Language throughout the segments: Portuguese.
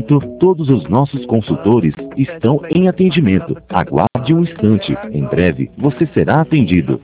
momento, todos os nossos consultores estão em atendimento. Aguarde um instante. Em breve, você será atendido.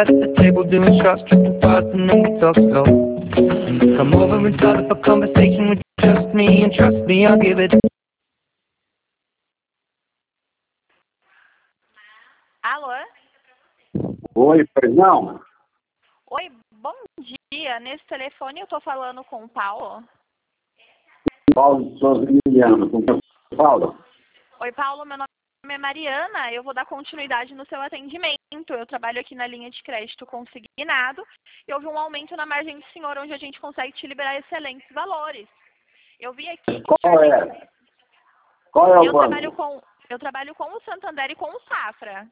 Alô? Oi, pois não? Oi, bom dia. Nesse telefone eu tô falando com o Paulo. Paulo de Souza Emiliano, com quem eu falo? Oi, Paulo, meu nome é Mariana. Eu vou dar continuidade no seu atendimento. Eu trabalho aqui na linha de crédito consignado e houve um aumento na margem do senhor, onde a gente consegue te liberar excelentes valores. Eu vi aqui que Qual é? Qual é o banco? Eu trabalho com o Santander e com o Safra.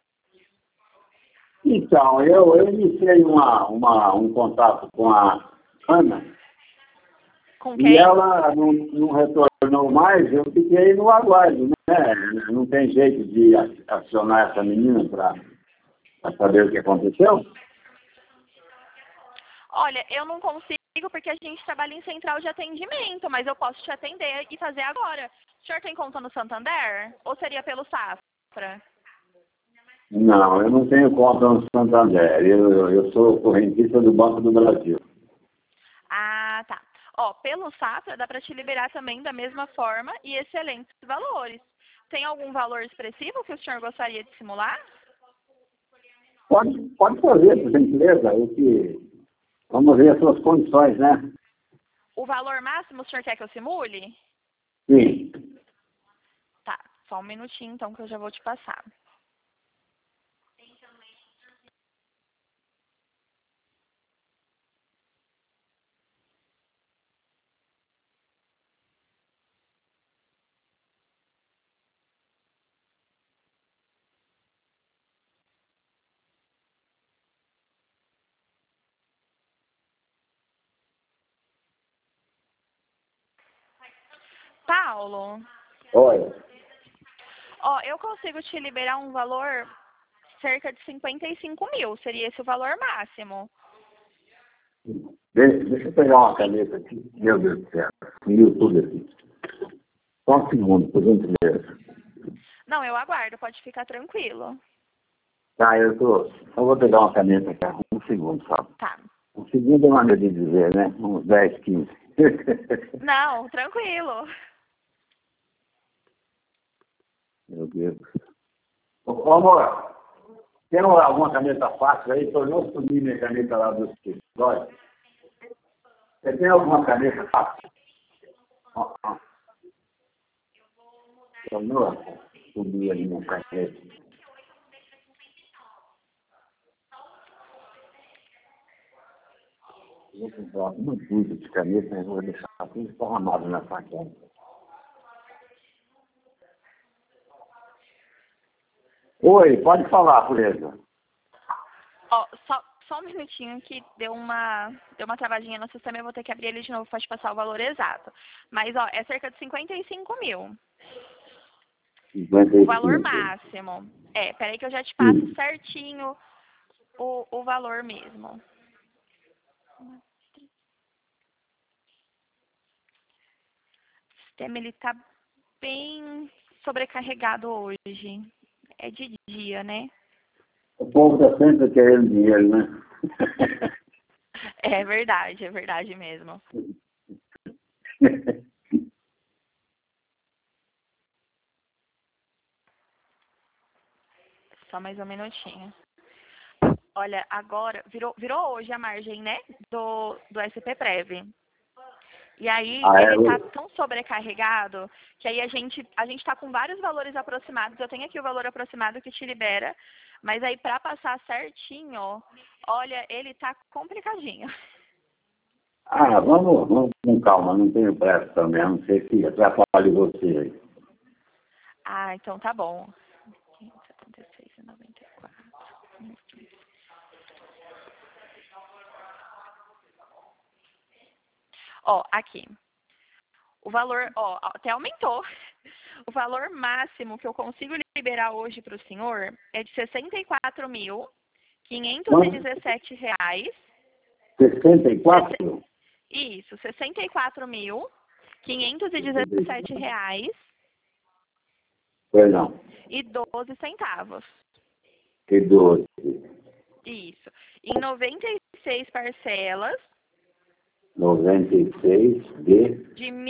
Então, eu iniciei um contato com a Ana. Com quem? E ela não retornou mais, eu fiquei no aguardo, né? Não tem jeito de acionar essa menina para saber o que aconteceu? Olha, eu não consigo porque a gente trabalha em central de atendimento, mas eu posso te atender e fazer agora. O senhor tem conta no Santander? Ou seria pelo Safra? Não, eu não tenho conta no Santander. Eu sou correntista do Banco do Brasil. Ah, tá. Ó, pelo Safra dá para te liberar também da mesma forma e excelentes valores. Tem algum valor expressivo que o senhor gostaria de simular? Pode fazer, por gentileza. Vamos ver as suas condições, né? O valor máximo o senhor quer que eu simule? Sim. Tá, só um minutinho então que eu já vou te passar. Paulo, Olha, ó, eu consigo te liberar um valor cerca de 55 mil, seria esse o valor máximo. deixa eu pegar uma caneta aqui. Meu Deus do céu. Sumiu tudo aqui. Só um segundo, por gentileza. Não, eu aguardo, pode ficar tranquilo. Tá, eu vou pegar uma caneta aqui. Um segundo só. Tá. Um segundo é maneira de dizer, né? Uns 10, 15. Não, tranquilo. Meu Deus. Ô, amor, tem alguma caneta fácil aí? Eu não sumi minha caneta lá do escritório. Você tem alguma caneta fácil? Eu não subi ali minha caneta. Eu vou comprar uma dúzia de caneta, mas vou deixar tudo esparramado na sacola. Oi, pode falar, Pureza. Ó, só um minutinho que deu uma travadinha no sistema, eu vou ter que abrir ele de novo para te passar o valor exato. Mas, ó, é cerca de 55 mil. 55. O valor máximo. Peraí que eu já te passo certinho o valor mesmo. O sistema, ele tá bem sobrecarregado hoje. É de dia, né? O povo está sempre querendo dinheiro, né? É verdade mesmo. Só mais um minutinho. Olha, agora, virou hoje a margem, né, do SP Prev. E aí, ele tá tão sobrecarregado que aí a gente tá com vários valores aproximados. Eu tenho aqui o valor aproximado que te libera, mas aí para passar certinho, olha, ele tá complicadinho. Vamos com calma, não tenho pressa também, não sei se atrapalhe você aí. Ah, então tá bom. 576,94. Ó, aqui. O valor, ó, até aumentou. O valor máximo que eu consigo liberar hoje para o senhor é de R$ 64.517. 64? Isso, R$ 64.517. R$ 517,12. Pois não. E 12 centavos. Que 12. Isso. Em 96 parcelas. 96 de R$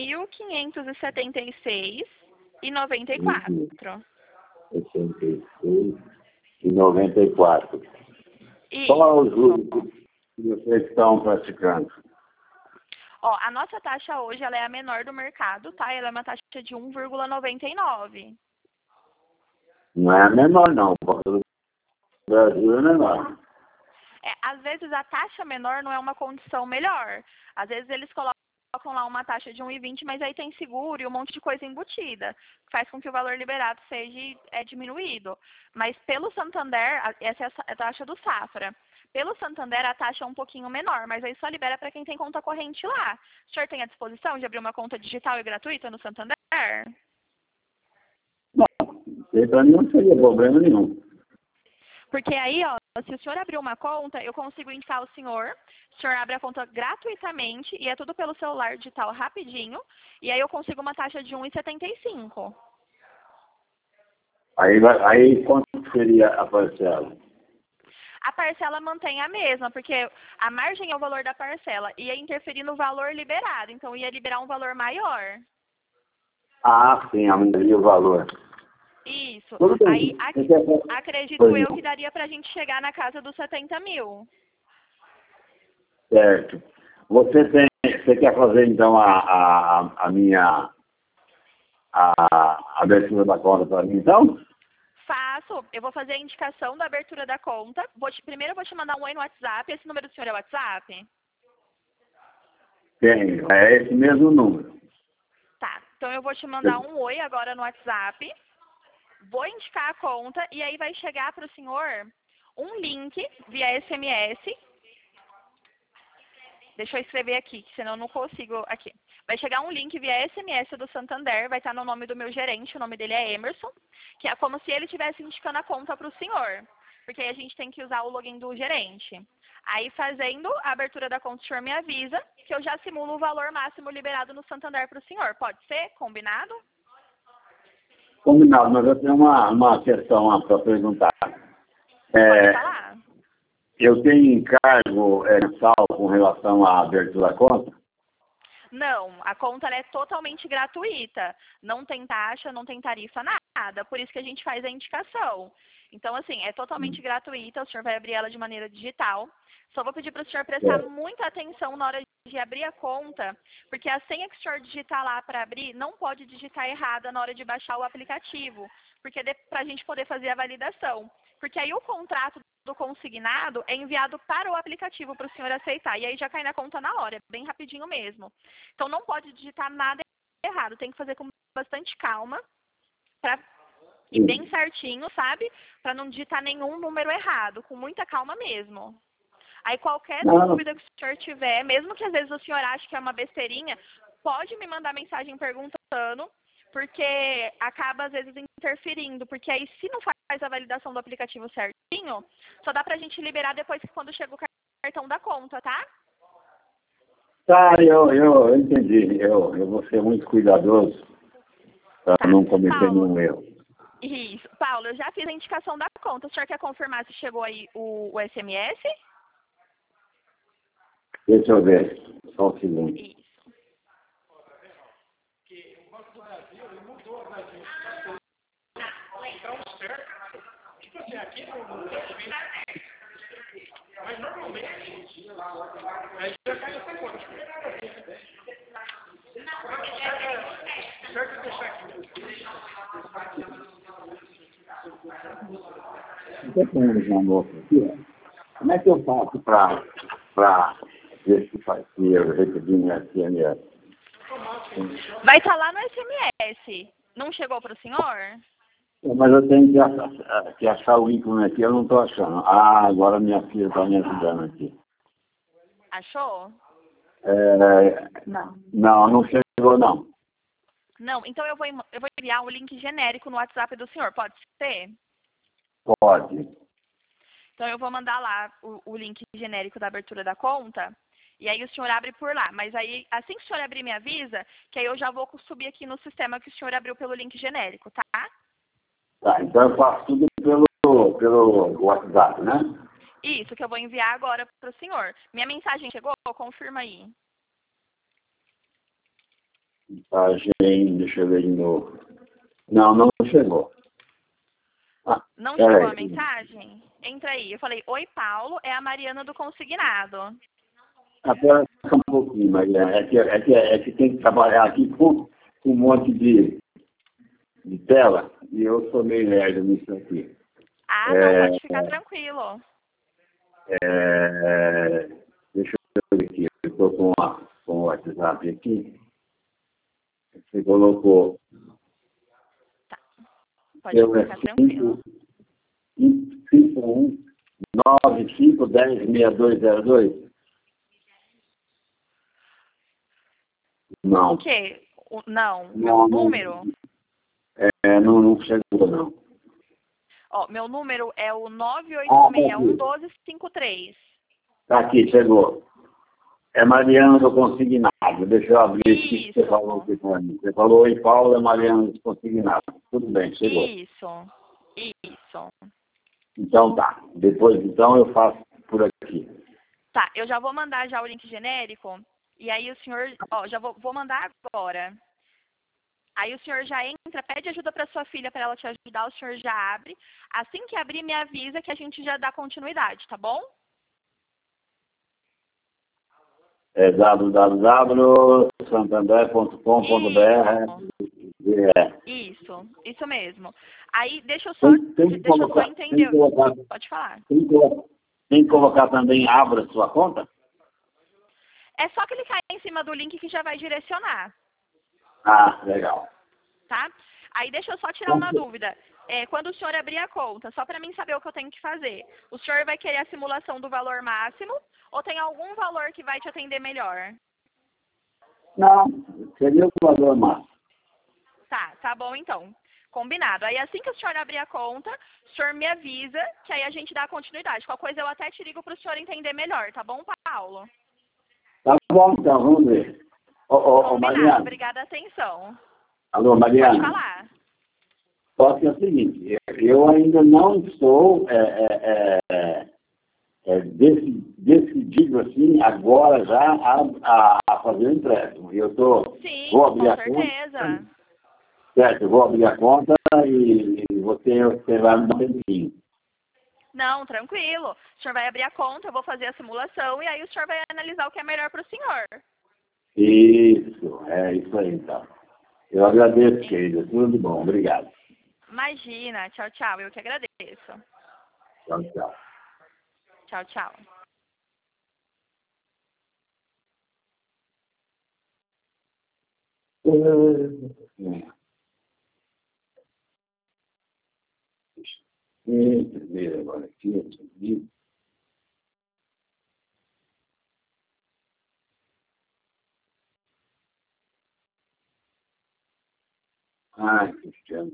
1.576,94. 86,94. Qual é o juros que vocês estão praticando? Ó, a nossa taxa hoje ela é a menor do mercado, tá? Ela é uma taxa de 1,99. Não é a menor, não. O Brasil é menor. Às vezes a taxa menor não é uma condição melhor. Às vezes eles colocam lá uma taxa de 1,20, mas aí tem seguro e um monte de coisa embutida, que faz com que o valor liberado seja diminuído. Mas pelo Santander, essa é a taxa do Safra. Pelo Santander, a taxa é um pouquinho menor, mas aí só libera para quem tem conta corrente lá. O senhor tem a disposição de abrir uma conta digital e gratuita no Santander? Não, para mim não seria problema nenhum. Porque aí, ó, se o senhor abrir uma conta, eu consigo indicar o senhor abre a conta gratuitamente e é tudo pelo celular digital rapidinho, e aí eu consigo uma taxa de 1,75. Aí quanto seria a parcela? A parcela mantém a mesma, porque a margem é o valor da parcela, ia interferir no valor liberado, então ia liberar um valor maior. Ah, sim, aumentaria o valor. Isso. Aí, acredito eu que daria para a gente chegar na casa dos 70 mil. Certo. Você quer fazer, então, a minha abertura da conta para mim, então? Faço. Eu vou fazer a indicação da abertura da conta. Primeiro eu vou te mandar um oi no WhatsApp. Esse número do senhor é o WhatsApp? Tenho. É esse mesmo número. Tá. Então eu vou te mandar um oi agora no WhatsApp. Vou indicar a conta e aí vai chegar para o senhor um link via SMS. Deixa eu escrever aqui, que senão eu não consigo aqui. Vai chegar um link via SMS do Santander, vai estar no nome do meu gerente, o nome dele é Emerson, que é como se ele estivesse indicando a conta para o senhor, porque aí a gente tem que usar o login do gerente. Aí, fazendo a abertura da conta, o senhor me avisa que eu já simulo o valor máximo liberado no Santander para o senhor. Pode ser? Combinado? Combinado, mas eu tenho uma questão para perguntar. Pode falar. Eu tenho encargo mensal com relação à abertura da conta? Não, a conta é totalmente gratuita. Não tem taxa, não tem tarifa, nada. Por isso que a gente faz a indicação. Então, assim, é totalmente gratuita. O senhor vai abrir ela de maneira digital. Só vou pedir para o senhor prestar muita atenção na hora de abrir a conta, porque a senha que o senhor digitar lá para abrir não pode digitar errada na hora de baixar o aplicativo, porque para a gente poder fazer a validação. Porque aí o contrato do consignado é enviado para o aplicativo para o senhor aceitar. E aí já cai na conta na hora, é bem rapidinho mesmo. Então não pode digitar nada errado, tem que fazer com bastante calma e bem certinho, sabe? Para não digitar nenhum número errado, com muita calma mesmo. Aí qualquer dúvida que o senhor tiver, mesmo que às vezes o senhor ache que é uma besteirinha, pode me mandar mensagem perguntando, porque acaba às vezes interferindo, porque aí se não faz a validação do aplicativo certinho, só dá pra gente liberar depois que quando chega o cartão da conta, tá? Tá, eu entendi. Eu vou ser muito cuidadoso para não cometer nenhum erro. Isso. Paulo, eu já fiz a indicação da conta. O senhor quer confirmar se chegou aí o SMS? Deixa eu ver. Só um segundo. Isso. O Banco do Brasil mudou a gente. Então, certo? Tipo assim, aqui no mas normalmente aí já cai nessa conta. Certo deixar aqui. Como é que eu faço para ver se eu recebi minha SMS? Vai estar lá no SMS. Não chegou para o senhor? Mas eu tenho que achar o ícone aqui, eu não estou achando. Ah, agora minha filha está me ajudando aqui. Achou? Não chegou não. Não, então eu vou enviar o link genérico no WhatsApp do senhor, pode ser? Pode. Então eu vou mandar lá o link genérico da abertura da conta E aí o senhor abre por lá. Mas aí, assim que o senhor abrir, me avisa, que aí eu já vou subir aqui no sistema que o senhor abriu pelo link genérico, tá? Tá, então eu faço tudo pelo WhatsApp, né? Isso, que eu vou enviar agora para o senhor. Minha mensagem chegou? Confirma aí. Mensagem, deixa eu ver de novo. Não, não chegou. Ah, Não chegou a aí. mensagem? Entra aí. Eu falei, oi, Paulo, é a Mariana do Consignado. Até um pouquinho, mas é que tem que trabalhar aqui com um monte de tela e eu sou meio lerdo nisso aqui. Ah, não, pode ficar tranquilo. Deixa eu ver aqui, eu estou com o WhatsApp aqui. Você colocou. Tá. Pode ficar tranquilo. 51 9510 6202. Não. O quê? Não, Não, meu número? Não chegou, não. Ó, meu número é o 986611253. Tá aqui, chegou. É Mariana do Consignado. Deixa eu abrir aqui que você falou aqui para mim. Você falou, oi, Paulo, é Mariana do Consignado. Tudo bem, chegou. Isso. Então tá. Depois, então, eu faço por aqui. Tá, eu já vou mandar já o link genérico. E aí o senhor, ó, já vou mandar agora. Aí o senhor já entra, pede ajuda para sua filha para ela te ajudar, o senhor já abre. Assim que abrir, me avisa que a gente já dá continuidade, tá bom? É www.santander.com.br. Isso mesmo. Aí deixa eu só entender. Pode falar. Tem que colocar também abra sua conta? É só clicar em cima do link que já vai direcionar. Ah, legal. Tá? Aí deixa eu só tirar uma dúvida. Quando o senhor abrir a conta, só para mim saber o que eu tenho que fazer, o senhor vai querer a simulação do valor máximo ou tem algum valor que vai te atender melhor? Não, seria o valor máximo. Tá bom então. Combinado. Aí assim que o senhor abrir a conta, o senhor me avisa que aí a gente dá continuidade. Qualquer coisa eu até te ligo para o senhor entender melhor, tá bom, Paulo? Tá bom então, vamos ver. Combinado, Mariana. obrigada a atenção. Alô, Mariana. Pode falar. Só que é o seguinte, eu ainda não estou decidido assim, agora já a fazer o empréstimo. Sim, vou abrir com a certeza. conta. Certo, eu vou abrir a conta e você vai me dar um tempinho. Não, tranquilo. O senhor vai abrir a conta, eu vou fazer a simulação e aí o senhor vai analisar o que é melhor para o senhor. Isso, é isso aí então. Eu agradeço, querida. Tudo de bom, obrigado. Imagina, tchau, tchau. Eu que agradeço. Tchau, tchau. Tchau, tchau. Deixa eu ver agora aqui. Ai, Cristiano.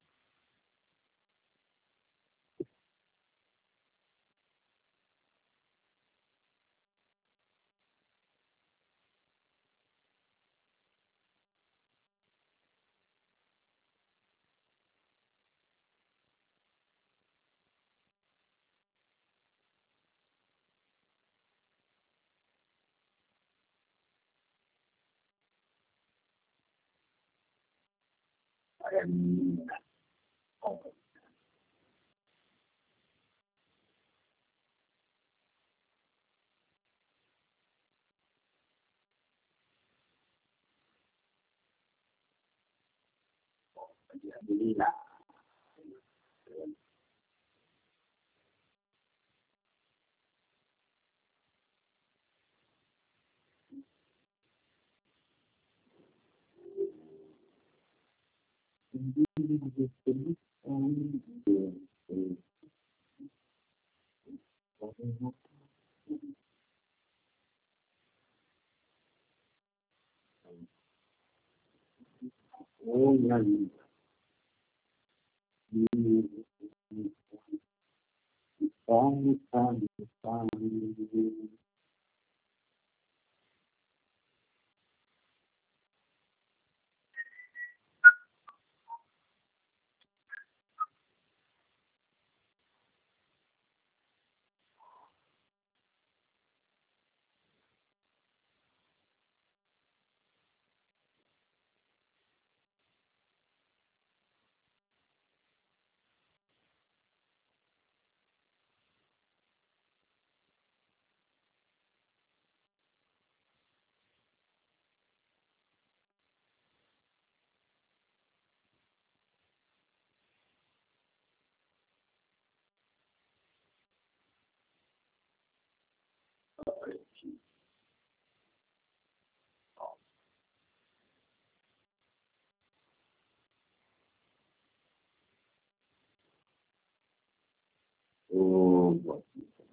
Menina. Oi, minha linda. João Batista.